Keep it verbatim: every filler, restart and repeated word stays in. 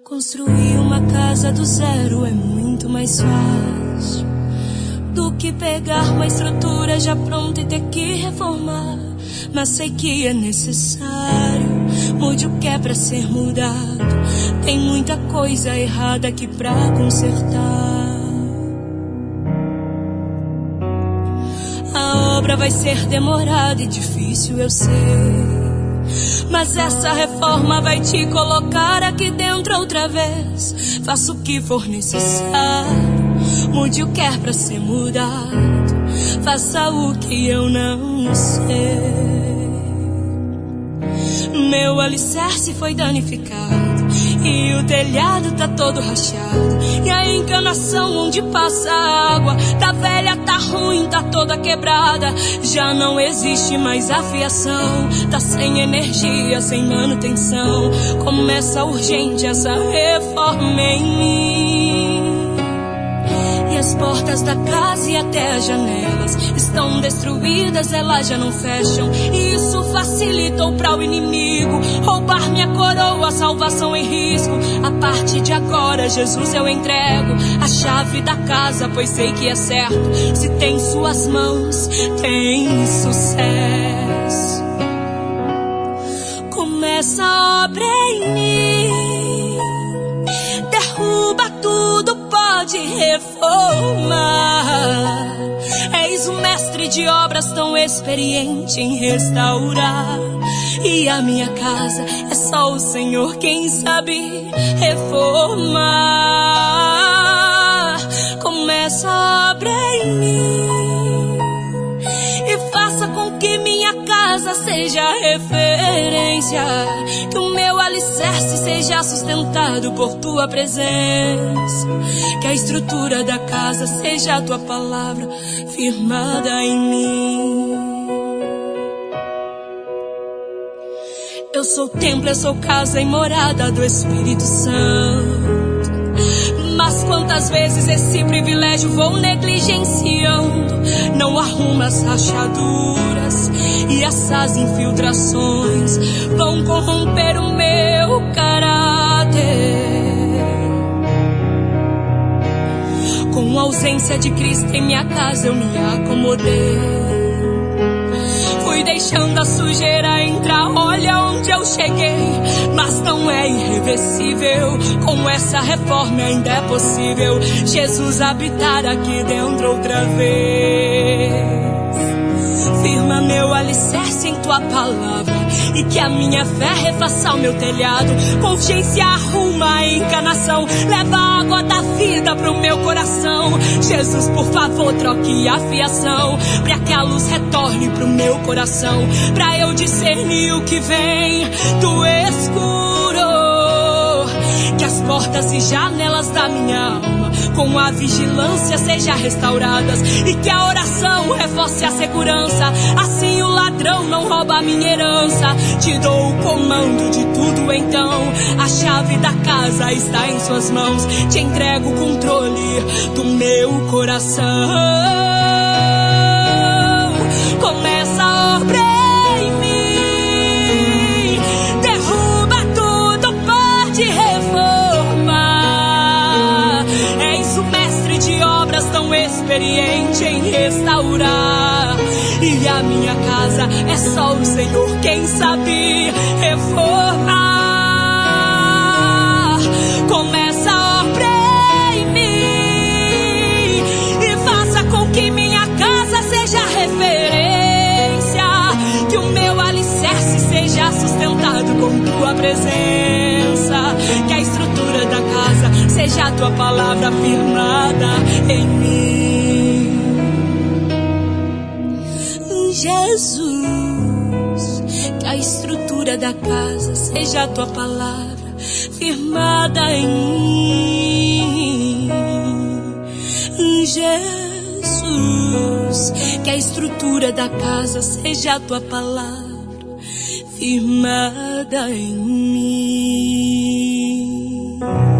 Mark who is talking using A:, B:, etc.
A: Construir uma casa do zero é muito mais fácil do que pegar uma estrutura já pronta e ter que reformar. Mas sei que é necessário, mude o que é pra ser mudado. Tem muita coisa errada aqui pra consertar. A obra vai ser demorada e difícil, eu sei, mas essa reforma vai te colocar aqui dentro outra vez. Faça o que for necessário, mude o que é pra ser mudado. Faça o que eu não sei. Meu alicerce foi danificado e o telhado tá todo rachado, e a encanação onde passa a água tá velha, tá ruim, tá toda quebrada. Já não existe mais a fiação, tá sem energia, sem manutenção. Começa urgente essa reforma em mim. E as portas da casa e até as janelas estão destruídas, elas já não fecham. E isso facilitou para o inimigo roubar minha coroa, salvação em risco. A partir de agora, Jesus, eu entrego a chave da casa, pois sei que é certo. Se tem suas mãos, tem sucesso. Começa a obra em mim, derruba tudo, pode reformar. És um mestre de obras tão experiente em restaurar. E a minha casa é só o Senhor quem sabe reformar. Começa a obra em mim e faça com que minha casa seja referência, que o meu alicerce seja sustentado por tua presença, que a estrutura da casa seja a tua palavra firmada em mim. Eu sou templo, eu sou casa e morada do Espírito Santo. Mas quantas vezes esse privilégio vou negligenciando? Não arrumo as rachaduras e essas infiltrações vão corromper o meu caráter. Com a ausência de Cristo em minha casa eu me acomodei. Fui deixando a sujeira entrar, olha onde eu cheguei. Mas não é irreversível, com essa reforma ainda é possível Jesus habitar aqui dentro outra vez. Firma meu alicerce em tua palavra e que a minha fé refaça o meu telhado. Consciência arruma a encanação, leva a água da vida pro meu coração. Jesus, por favor, troque a fiação, pra que a luz retorne pro meu coração, pra eu discernir o que vem do escuro. Que as portas e janelas da minha alma com a vigilância sejam restauradas, e que a oração reforce a segurança. Assim o ladrão não rouba a minha herança. Te dou o comando de tudo então, a chave da casa está em suas mãos. Te entrego o controle do meu coração. Começa a obra em mim, derruba tudo, pode reformar. És o mestre de obras tão experiente em restaurar. E a minha casa é só o Senhor quem sabe reformar. Começa a obra em mim e faça com que minha casa seja referência, que o meu alicerce seja sustentado com tua presença, que a estrutura da casa seja a tua palavra firmada em mim. Jesus, que a estrutura da casa seja a tua palavra firmada em mim. Jesus, que a estrutura da casa seja a tua palavra firmada em mim.